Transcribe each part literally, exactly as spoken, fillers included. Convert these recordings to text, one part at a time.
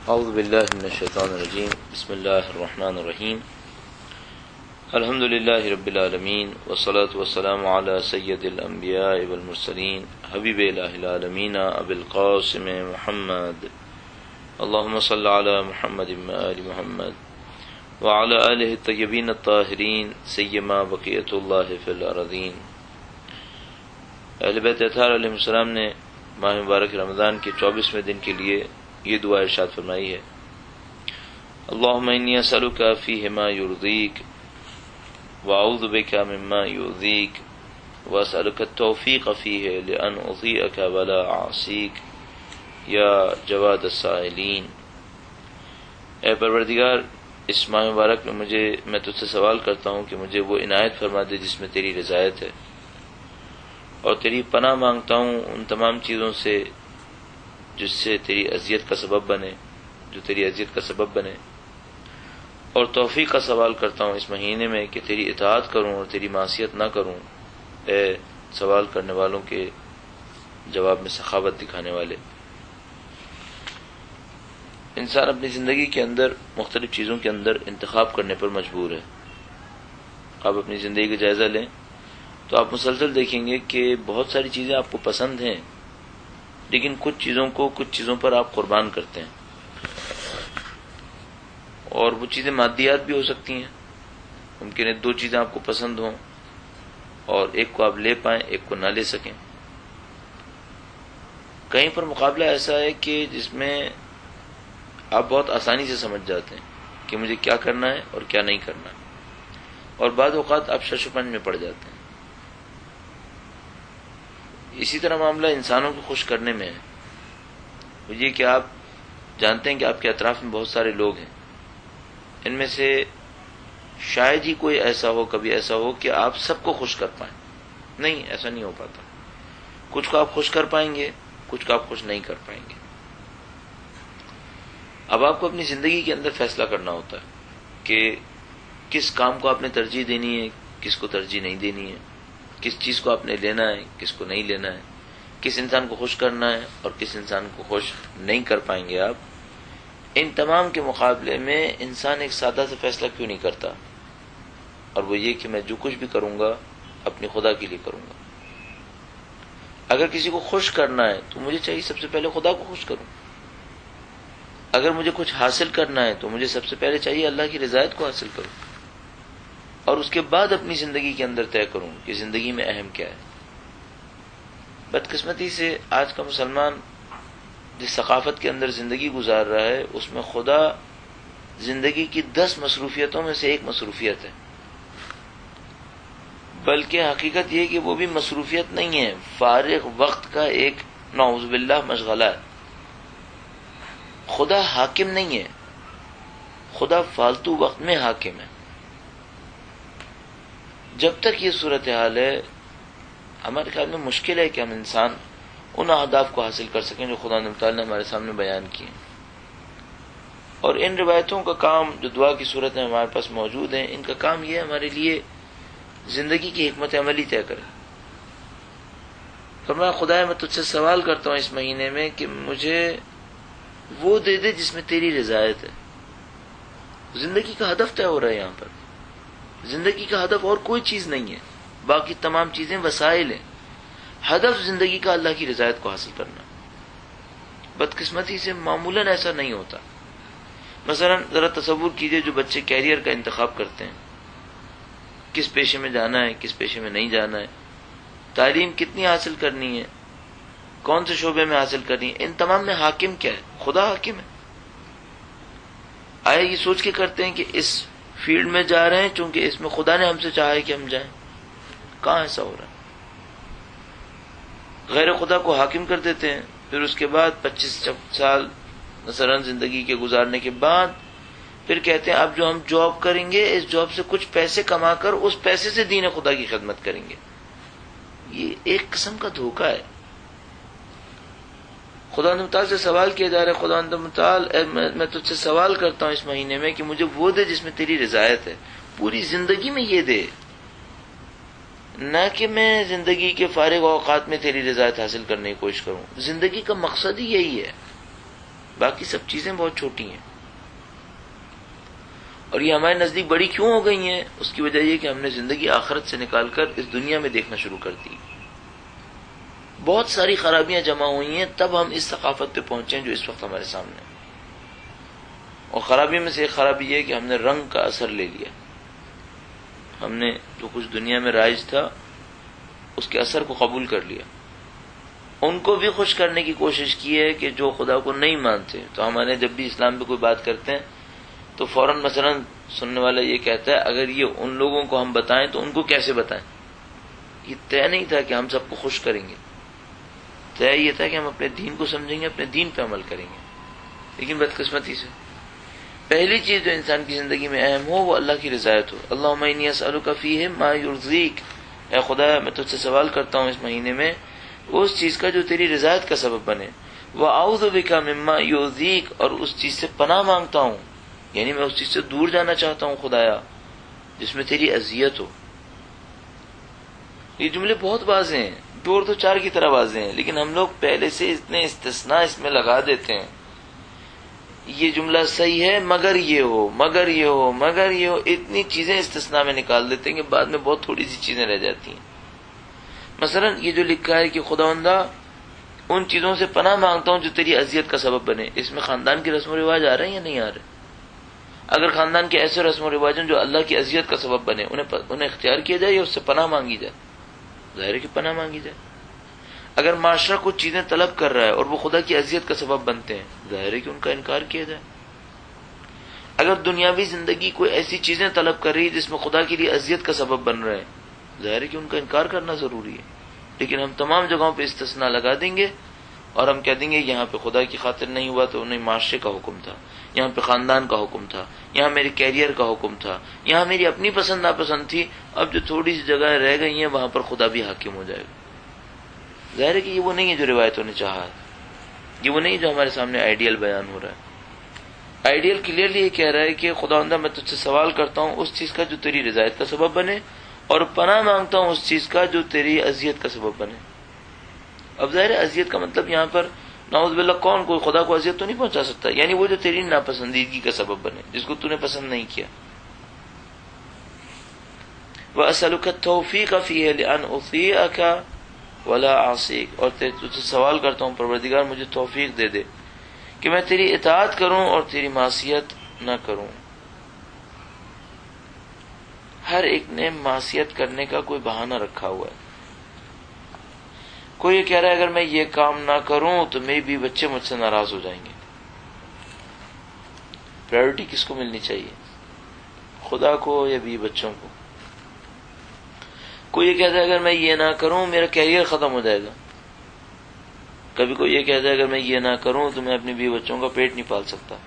اعوذ باللہ من الشیطان الرجیم بسم اللہ الرحمن الرحیم الحمد للہ رب العالمین والصلاة والسلام علی سید الانبیاء والمرسلین حبیب الہ العالمین ابی القاسم محمد اللہم صل علی محمد وآل محمد وعلی آلہ الطیبین الطاہرین سیما بقیت اللہ فی الارضین۔ اہل بیت اطہار علیہ السلام نے ماہ مبارک رمضان کے چوبیسویں دن کے لیے یہ دعا ارشاد فرمائی ہے: اللہم انی اسألک فیہ ما یرضیک واعوذ بک مما یؤذیک واسألک التوفیق فیہ لان اطیعک ولا اعصیک یا جواد السائلین۔ اے پروردگار، اس ماہ مبارک میں مجھے میں تجھ سے سوال کرتا ہوں کہ مجھے وہ عنایت فرما دے جس میں تیری رضایت ہے، اور تیری پناہ مانگتا ہوں ان تمام چیزوں سے جس سے تیری اذیت کا سبب بنے جو تیری اذیت کا سبب بنے، اور توفیق کا سوال کرتا ہوں اس مہینے میں کہ تیری اطاعت کروں اور تیری معصیت نہ کروں۔ اے سوال کرنے والوں کے جواب میں سخاوت دکھانے والے۔ انسان اپنی زندگی کے اندر مختلف چیزوں کے اندر انتخاب کرنے پر مجبور ہے۔ آپ اپنی زندگی کا جائزہ لیں تو آپ مسلسل دیکھیں گے کہ بہت ساری چیزیں آپ کو پسند ہیں، لیکن کچھ چیزوں کو کچھ چیزوں پر آپ قربان کرتے ہیں، اور وہ چیزیں مادیات بھی ہو سکتی ہیں۔ ممکن ہے دو چیزیں آپ کو پسند ہوں اور ایک کو آپ لے پائیں، ایک کو نہ لے سکیں۔ کہیں پر مقابلہ ایسا ہے کہ جس میں آپ بہت آسانی سے سمجھ جاتے ہیں کہ مجھے کیا کرنا ہے اور کیا نہیں کرنا ہے، اور بعض اوقات آپ شش و پنج میں پڑ جاتے ہیں۔ اسی طرح معاملہ انسانوں کو خوش کرنے میں ہے۔ وہ یہ کہ آپ جانتے ہیں کہ آپ کے اطراف میں بہت سارے لوگ ہیں، ان میں سے شاید ہی کوئی ایسا ہو کبھی ایسا ہو کہ آپ سب کو خوش کر پائیں۔ نہیں، ایسا نہیں ہو پاتا۔ کچھ کو آپ خوش کر پائیں گے، کچھ کو آپ خوش نہیں کر پائیں گے۔ اب آپ کو اپنی زندگی کے اندر فیصلہ کرنا ہوتا ہے کہ کس کام کو آپ نے ترجیح دینی ہے، کس کو ترجیح نہیں دینی ہے، کس چیز کو آپ نے لینا ہے، کس کو نہیں لینا ہے، کس انسان کو خوش کرنا ہے اور کس انسان کو خوش نہیں کر پائیں گے آپ۔ ان تمام کے مقابلے میں انسان ایک سادہ سا فیصلہ کیوں نہیں کرتا، اور وہ یہ کہ میں جو کچھ بھی کروں گا اپنی خدا کے لیے کروں گا۔ اگر کسی کو خوش کرنا ہے تو مجھے چاہیے سب سے پہلے خدا کو خوش کروں۔ اگر مجھے کچھ حاصل کرنا ہے تو مجھے سب سے پہلے چاہیے اللہ کی رضایت کو حاصل کروں، اور اس کے بعد اپنی زندگی کے اندر طے کروں کہ زندگی میں اہم کیا ہے۔ بدقسمتی سے آج کا مسلمان جس ثقافت کے اندر زندگی گزار رہا ہے، اس میں خدا زندگی کی دس مصروفیتوں میں سے ایک مصروفیت ہے، بلکہ حقیقت یہ کہ وہ بھی مصروفیت نہیں ہے، فارغ وقت کا ایک نعوذ باللہ مشغلہ ہے۔ خدا حاکم نہیں ہے، خدا فالتو وقت میں حاکم ہے۔ جب تک یہ صورتحال ہے، ہمارے خیال میں مشکل ہے کہ ہم انسان ان اہداف کو حاصل کر سکیں جو خدا تعالیٰ نے ہمارے سامنے بیان کیے، اور ان روایتوں کا کام جو دعا کی صورت میں ہمارے پاس موجود ہیں، ان کا کام یہ ہمارے لیے زندگی کی حکمت عملی طے کرے۔ فرمایا خدا میں تجھ سے سوال کرتا ہوں اس مہینے میں کہ مجھے وہ دے دے جس میں تیری رضایت ہے۔ زندگی کا ہدف طے ہو رہا ہے یہاں پر۔ زندگی کا ہدف اور کوئی چیز نہیں ہے، باقی تمام چیزیں وسائل ہیں۔ ہدف زندگی کا اللہ کی رضایت کو حاصل کرنا۔ بدقسمتی سے معمولاً ایسا نہیں ہوتا۔ مثلا ذرا تصور کیجئے جو بچے کیریئر کا انتخاب کرتے ہیں، کس پیشے میں جانا ہے، کس پیشے میں نہیں جانا ہے، تعلیم کتنی حاصل کرنی ہے، کون سے شعبے میں حاصل کرنی ہے، ان تمام میں حاکم کیا ہے؟ خدا حاکم ہے۔ آیا یہ سوچ کے کرتے ہیں کہ اس فیلڈ میں جا رہے ہیں چونکہ اس میں خدا نے ہم سے چاہا ہے کہ ہم جائیں؟ کہاں ایسا ہو رہا ہے؟ غیر خدا کو حاکم کر دیتے ہیں، پھر اس کے بعد پچیس سال مثلا زندگی کے گزارنے کے بعد پھر کہتے ہیں اب جو ہم جاب کریں گے اس جاب سے کچھ پیسے کما کر اس پیسے سے دین خدا کی خدمت کریں گے۔ یہ ایک قسم کا دھوکہ ہے۔ خدا متعال سے سوال کیا جا رہا ہے، خدا متعال میں تجھ سے سوال کرتا ہوں اس مہینے میں کہ مجھے وہ دے جس میں تیری رضایت ہے۔ پوری زندگی میں یہ دے، نہ کہ میں زندگی کے فارغ اوقات میں تیری رضایت حاصل کرنے کی کوشش کروں۔ زندگی کا مقصد ہی یہی ہے۔ باقی سب چیزیں بہت چھوٹی ہیں، اور یہ ہمارے نزدیک بڑی کیوں ہو گئی ہیں؟ اس کی وجہ یہ کہ ہم نے زندگی آخرت سے نکال کر اس دنیا میں دیکھنا شروع کر دی۔ بہت ساری خرابیاں جمع ہوئی ہیں، تب ہم اس ثقافت پہ پہنچے ہیں جو اس وقت ہمارے سامنے ہے۔ اور خرابی میں سے ایک خرابی یہ ہے کہ ہم نے رنگ کا اثر لے لیا، ہم نے جو کچھ دنیا میں رائج تھا اس کے اثر کو قبول کر لیا۔ ان کو بھی خوش کرنے کی کوشش کی ہے کہ جو خدا کو نہیں مانتے، تو ہمارے جب بھی اسلام پہ کوئی بات کرتے ہیں تو فوراً مثلا سننے والا یہ کہتا ہے اگر یہ ان لوگوں کو ہم بتائیں تو ان کو کیسے بتائیں؟ یہ طے نہیں تھا کہ ہم سب کو خوش کریں گے، طے یہ تھا کہ ہم اپنے دین کو سمجھیں گے، اپنے دین پہ عمل کریں گے۔ لیکن بدقسمتی سے پہلی چیز جو انسان کی زندگی میں اہم ہو وہ اللہ کی رضایت ہو۔ اللہم انی اسألک فیہ ما یرضیک، اے خدا میں تجھ سے سوال کرتا ہوں اس مہینے میں اس چیز کا جو تیری رضایت کا سبب بنے، وَأَعُوذُ بِکَ مِمَّا یُؤْذِیک، اور اس چیز سے پناہ مانگتا ہوں، یعنی میں اس چیز سے دور جانا چاہتا ہوں خدایا جس میں تیری اذیت ہو۔ یہ جملے بہت واضح ہیں، دو اور دو چار کی طرح واضح ہیں، لیکن ہم لوگ پہلے سے اتنے استثناء اس میں لگا دیتے ہیں۔ یہ جملہ صحیح ہے مگر یہ ہو، مگر یہ ہو، مگر یہ ہو، اتنی چیزیں استثناء میں نکال دیتے ہیں کہ بعد میں بہت تھوڑی سی چیزیں رہ جاتی ہیں۔ مثلا یہ جو لکھا ہے کہ خداوندہ ان چیزوں سے پناہ مانگتا ہوں جو تیری اذیت کا سبب بنے، اس میں خاندان کی رسم و رواج آ رہے ہیں یا نہیں آ رہے؟ اگر خاندان کے ایسے رسم و رواج ہیں جو اللہ کی اذیت کا سبب بنے، انہیں انہیں اختیار کیا جائے یا اس سے پناہ مانگی جائے؟ ظاہر ہے کہ پناہ مانگی جائے۔ اگر معاشرہ کچھ چیزیں طلب کر رہا ہے اور وہ خدا کی اذیت کا سبب بنتے ہیں، ظاہر ہے کہ ان کا انکار کیا جائے۔ اگر دنیاوی زندگی کوئی ایسی چیزیں طلب کر رہی ہے جس میں خدا کے لیے اذیت کا سبب بن رہے ہیں، ظاہر ہے کہ ان کا انکار کرنا ضروری ہے۔ لیکن ہم تمام جگہوں پہ استثناء لگا دیں گے اور ہم کہہ دیں گے یہاں پہ خدا کی خاطر نہیں ہوا تو انہیں معاشرے کا حکم تھا، یہاں پہ خاندان کا حکم تھا، یہاں میرے کیریئر کا حکم تھا، یہاں میری اپنی پسند ناپسند تھی، اب جو تھوڑی سی جگہیں رہ گئی ہیں وہاں پر خدا بھی حاکم ہو جائے گا۔ ظاہر ہے کہ یہ وہ نہیں ہے جو روایتوں نے چاہا ہے، یہ وہ نہیں جو ہمارے سامنے آئیڈیل بیان ہو رہا ہے۔ آئیڈیل کلیئرلی یہ کہہ رہا ہے کہ خداوندہ میں تجھ سے سوال کرتا ہوں اس چیز کا جو تیری رضایت کا سبب بنے، اور پناہ مانگتا ہوں اس چیز کا جو تیری اذیت کا سبب بنے۔ اب ظاہر ہے اذیت کا مطلب یہاں پر نعوذ باللہ کون کوئی خدا کو اذیت تو نہیں پہنچا سکتا، یعنی وہ جو تیری ناپسندیدگی کا سبب بنے، جس کو تو نے پسند نہیں کیا۔ وَأَسْأَلُكَ التَّوْفِيقَ فِيهِ لِأَنْ أُطِيعَكَ وَلَا أَعْصِيكَ، اور تجھ سے سوال کرتا ہوں پروردگار مجھے توفیق دے دے کہ میں تیری اطاعت کروں اور تیری معصیت نہ کروں۔ ہر ایک نے معصیت کرنے کا کوئی بہانہ رکھا ہوا ہے۔ کوئی یہ کہہ رہا ہے اگر میں یہ کام نہ کروں تو میری بیوی بچے مجھ سے ناراض ہو جائیں گے۔ پرائیورٹی کس کو ملنی چاہیے، خدا کو یا بیوی بچوں کو؟ کوئی یہ کہتا ہے اگر میں یہ نہ کروں میرا کیریئر ختم ہو جائے گا۔ کبھی کوئی یہ کہتا ہے اگر میں یہ نہ کروں تو میں اپنی بیوی بچوں کا پیٹ نہیں پال سکتا۔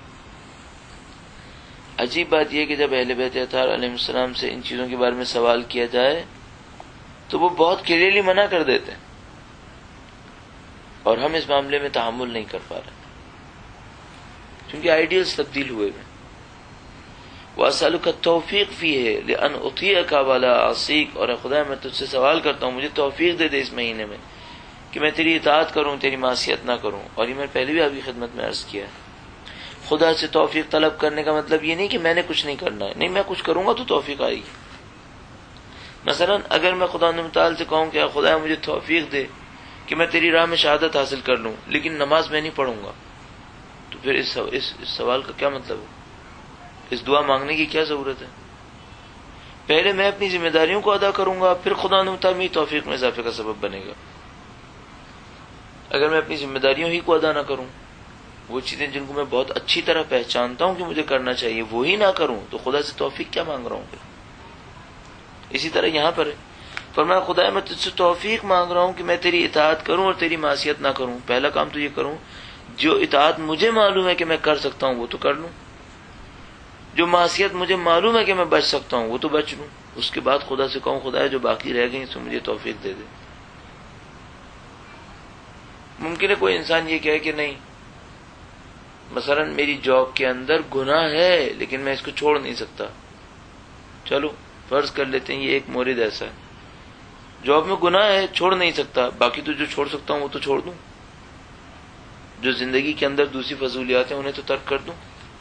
عجیب بات یہ کہ جب اہل بیت اطہار علیہ السلام سے ان چیزوں کے بارے میں سوال کیا جائے تو وہ بہت کلیئرلی منع کر دیتے ہیں، اور ہم اس معاملے میں تحمل نہیں کر پا رہے کیونکہ آئیڈیلز تبدیل ہوئے ہیں۔ وَأَسْأَلُكَ التَّوْفِيقَ فِيهِ لِأَنْ أُطِيعَكَ وَلَا أَعْصِيكَ، اور اے خدا میں تجھ سے سوال کرتا ہوں مجھے توفیق دے دے اس مہینے میں کہ میں تیری اطاعت کروں، تیری معصیت نہ کروں۔ اور یہ میں نے پہلے بھی آپ کی خدمت میں عرض کیا ہے، خدا سے توفیق طلب کرنے کا مطلب یہ نہیں کہ میں نے کچھ نہیں کرنا ہے، نہیں میں کچھ کروں گا تو توفیق آئے گی۔ مثلا اگر میں خدا متعال سے کہوں کہ خدا مجھے توفیق دے کہ میں تیری راہ میں شہادت حاصل کر لوں لیکن نماز میں نہیں پڑھوں گا، تو پھر اس, اس, اس سوال کا کیا مطلب ہے؟ اس دعا مانگنے کی کیا ضرورت ہے؟ پہلے میں اپنی ذمہ داریوں کو ادا کروں گا، پھر خدا متعال میری توفیق میں اضافے کا سبب بنے گا۔ اگر میں اپنی ذمہ داریوں ہی کو ادا نہ کروں، وہ چیزیں جن کو میں بہت اچھی طرح پہچانتا ہوں کہ مجھے کرنا چاہیے وہی نہ کروں، تو خدا سے توفیق کیا مانگ رہا ہوں پھر؟ اسی طرح یہاں پر ہے، فرمایا خدا میں تجھ سے توفیق مانگ رہا ہوں کہ میں تیری اطاعت کروں اور تیری معصیت نہ کروں۔ پہلا کام تو یہ کروں جو اطاعت مجھے معلوم ہے کہ میں کر سکتا ہوں وہ تو کر لوں، جو معصیت مجھے معلوم ہے کہ میں بچ سکتا ہوں وہ تو بچ لوں۔ اس کے بعد خدا سے کہوں خدا جو باقی رہ گئی تو مجھے توفیق دے دے۔ ممکن ہے کوئی انسان یہ کہے کہ نہیں، مثلا میری جاب کے اندر گناہ ہے لیکن میں اس کو چھوڑ نہیں سکتا۔ چلو فرض کر لیتے ہیں یہ ایک مورد ایسا ہے، جاب میں گناہ ہے چھوڑ نہیں سکتا، باقی تو جو چھوڑ سکتا ہوں وہ تو چھوڑ دوں۔ جو زندگی کے اندر دوسری فضولیات ہیں انہیں تو ترک کر دوں،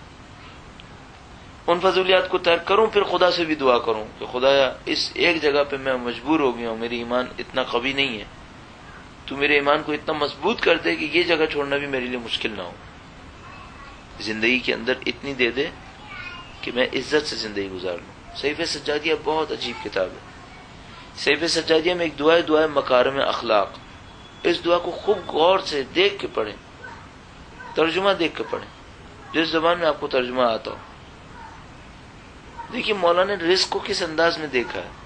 ان فضولیات کو ترک کروں، پھر خدا سے بھی دعا کروں کہ خدایا اس ایک جگہ پہ میں مجبور ہو گیا ہوں، میری ایمان اتنا قوی نہیں ہے، تو میرے ایمان کو اتنا مضبوط کر دے کہ یہ جگہ چھوڑنا بھی میرے لیے مشکل نہ ہو، زندگی کے اندر اتنی دے دے کہ میں عزت سے زندگی گزار لوں۔ صحیفہ سجادیہ بہت عجیب کتاب ہے۔ صحیفہ سجادیہ میں ایک دعا ہے، دعا ہے مکارم اخلاق۔ اس دعا کو خوب غور سے دیکھ کے پڑھیں، ترجمہ دیکھ کے پڑھیں، جس زبان میں آپ کو ترجمہ آتا ہو۔ دیکھیے مولانا نے رزق کو کس انداز میں دیکھا ہے۔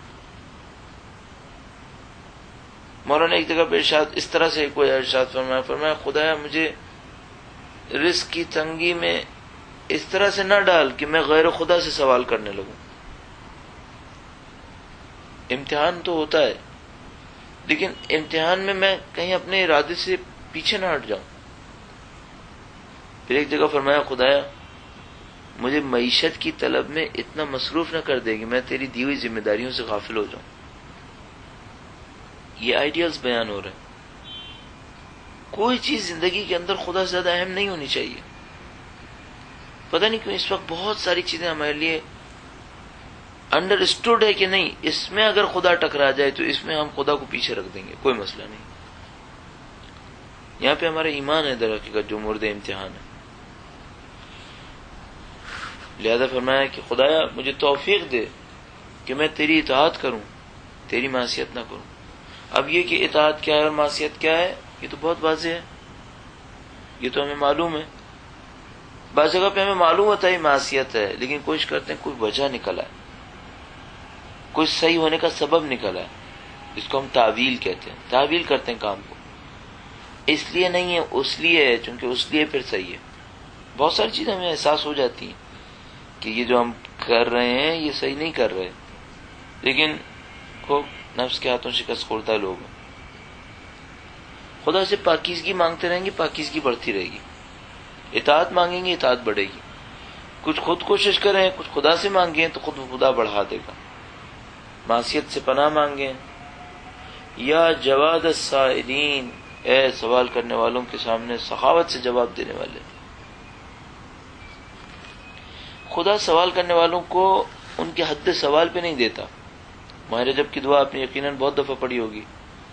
مولانا ایک جگہ پہ ارشاد اس طرح سے کوئی ارشاد فرمایا فرمایا خدایا مجھے رزق کی تنگی میں اس طرح سے نہ ڈال کہ میں غیر خدا سے سوال کرنے لگوں۔ امتحان تو ہوتا ہے، لیکن امتحان میں میں کہیں اپنے ارادے سے پیچھے نہ ہٹ جاؤں۔ پھر ایک جگہ فرمایا خدایا مجھے معیشت کی طلب میں اتنا مصروف نہ کر دے کہ میں تیری دی ہوئی ذمہ داریوں سے غافل ہو جاؤں۔ یہ آئیڈیالز بیان ہو رہے ہیں۔ کوئی چیز زندگی کے اندر خدا سے زیادہ اہم نہیں ہونی چاہیے۔ پتہ نہیں کیوں اس وقت بہت ساری چیزیں ہمارے لیے انڈرسٹوڈ ہے کہ نہیں، اس میں اگر خدا ٹکرا جائے تو اس میں ہم خدا کو پیچھے رکھ دیں گے، کوئی مسئلہ نہیں۔ یہاں پہ ہمارا ایمان ہے در حقیقت جو مورد امتحان ہے۔ لہذا فرمایا کہ خدایا مجھے توفیق دے کہ میں تیری اطاعت کروں، تیری معصیت نہ کروں۔ اب یہ کہ اطاعت کیا ہے اور معصیت کیا ہے یہ تو بہت واضح ہے، یہ تو ہمیں معلوم ہے۔ بعض جگہ پہ ہمیں معلوم ہوتا ہے معصیت ہے، لیکن کوشش کرتے ہیں کوئی وجہ نکل آئے، کوئی صحیح ہونے کا سبب نکل آئے، جس کو ہم تعویل کہتے ہیں۔ تعویل کرتے ہیں کام کو، اس لیے نہیں ہے اس لیے ہے، چونکہ اس لیے پھر صحیح ہے۔ بہت ساری چیزیں ہمیں احساس ہو جاتی ہیں کہ یہ جو ہم کر رہے ہیں یہ صحیح نہیں کر رہے، لیکن کو نفس کے ہاتھوں شکست خوردہ لوگ ہیں۔ خدا سے پاکیزگی مانگتے رہیں گے، پاکیزگی بڑھتی رہے گی۔ اطاعت مانگیں گے، اطاعت بڑھے گی۔ کچھ خود کوشش کریں، کچھ خدا سے مانگیں تو خود خدا بڑھا دے گا۔ معصیت سے پناہ مانگیں۔ یا جواد السائلین، اے سوال کرنے والوں کے سامنے سخاوت سے جواب دینے والے۔ خدا سوال کرنے والوں کو ان کے حد سوال پہ نہیں دیتا۔ ماہ رجب کی دعا آپ نے یقیناً بہت دفعہ پڑھی ہوگی۔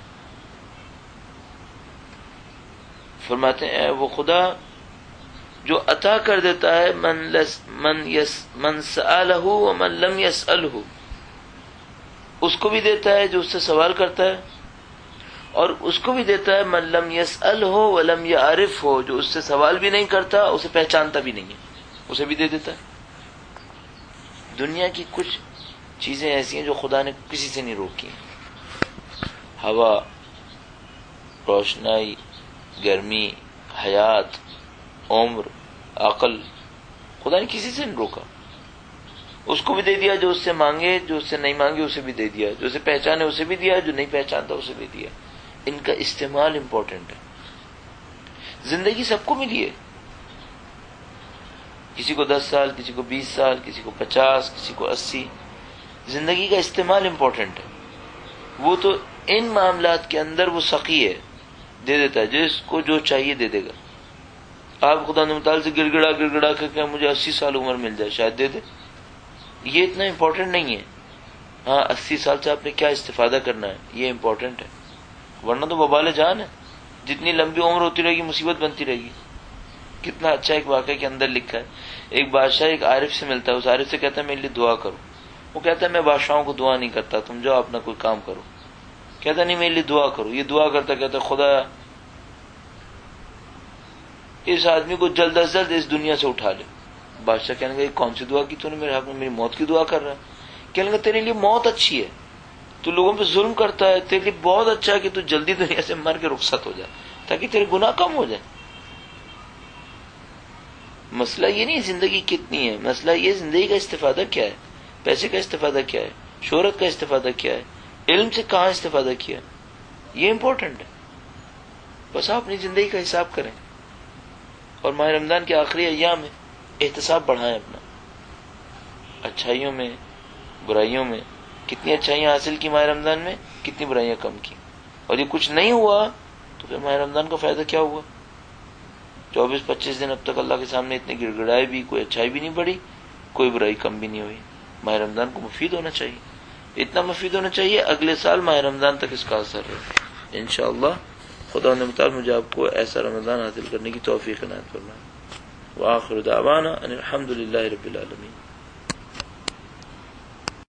فرماتے ہیں اے وہ خدا جو عطا کر دیتا ہے من لس من یس من سألہ ومن لم یسألہ، اس کو بھی دیتا ہے جو اس سے سوال کرتا ہے، اور اس کو بھی دیتا ہے من لم یسألہ ولم یعرف ہو، جو اس سے سوال بھی نہیں کرتا اسے پہچانتا بھی نہیں ہے، اسے بھی دے دیتا ہے۔ دنیا کی کچھ چیزیں ایسی ہیں جو خدا نے کسی سے نہیں روکی، ہوا، روشنائی، گرمی، حیات، عمر، عقل، خدا نے کسی سے نہیں روکا۔ اس کو بھی دے دیا جو اس سے مانگے، جو اس سے نہیں مانگے اسے بھی دے دیا، جو اسے پہچانے اسے بھی دیا، جو نہیں پہچانتا اسے بھی دیا۔ ان کا استعمال امپورٹنٹ ہے۔ زندگی سب کو ملی ہے، کسی کو دس سال، کسی کو بیس سال، کسی کو پچاس، کسی کو اسی۔ زندگی کا استعمال امپورٹنٹ ہے۔ وہ تو ان معاملات کے اندر وہ سخی ہے، دے دیتا ہے، جس کو جو چاہیے دے دے گا۔ آپ خدا نے متعال سے گڑ گڑا گڑ گڑا کر کہ مجھے اسی سال عمر مل جائے، شاید دے دے۔ یہ اتنا امپورٹنٹ نہیں ہے۔ ہاں اسی سال سے آپ نے کیا استفادہ کرنا ہے یہ امپورٹنٹ ہے، ورنہ تو وبال جان ہے۔ جتنی لمبی عمر ہوتی رہے گی مصیبت بنتی رہے گی۔ کتنا اچھا ایک واقعہ کے اندر لکھا ہے، ایک بادشاہ ایک عارف سے ملتا ہے، اس عارف سے کہتا ہے میرے لیے دعا کرو۔ وہ کہتا ہے میں بادشاہوں کو دعا نہیں کرتا، تم جاؤ اپنا کوئی کام کرو۔ کہتا نہیں میرے لیے دعا کرو۔ یہ دعا کرتا کہتا خدا اس آدمی کو جلد از جلد اس دنیا سے اٹھا لے۔ بادشاہ کہنے لگا یہ کون سی دعا کی تو نے میرے حق میں، میری موت کی دعا کر رہا ہے۔ کہنے لگا تیرے لیے موت اچھی ہے، تو لوگوں پہ ظلم کرتا ہے، تیرے لیے بہت اچھا ہے کہ تو جلدی دنیا سے مر کے رخصت ہو جائے تاکہ تیرے گناہ کم ہو جائے۔ مسئلہ یہ نہیں زندگی کتنی ہے، مسئلہ یہ زندگی کا استفادہ کیا ہے، پیسے کا استفادہ کیا ہے، شہرت کا استفادہ کیا ہے، علم سے کہاں استفادہ کیا، یہ امپورٹنٹ ہے۔ بس آپ اپنی زندگی کا حساب کریں، اور ماہ رمضان کے آخری ایام میں احتساب بڑھائیں اپنا، اچھائیوں میں، برائیوں میں۔ کتنی اچھائیاں حاصل کی ماہ رمضان میں، کتنی برائیاں کم کی، اور یہ کچھ نہیں ہوا تو پھر ماہ رمضان کا فائدہ کیا ہوا؟ چوبیس پچیس دن اب تک اللہ کے سامنے اتنے گڑ گڑائے بھی، کوئی اچھائی بھی نہیں بڑھی، کوئی برائی کم بھی نہیں ہوئی. ماہ رمضان کو مفید ہونا چاہیے، اتنا مفید ہونا چاہیے اگلے سال ماہ رمضان تک اس کا اثر رہے. انشاءاللہ خدا نے مطالب مجھے آپ کو ایسا رمضان حاصل کرنے کی توفیق عنایت فرمائے. وآخر دعوانا ان الحمد للہ رب العالمین.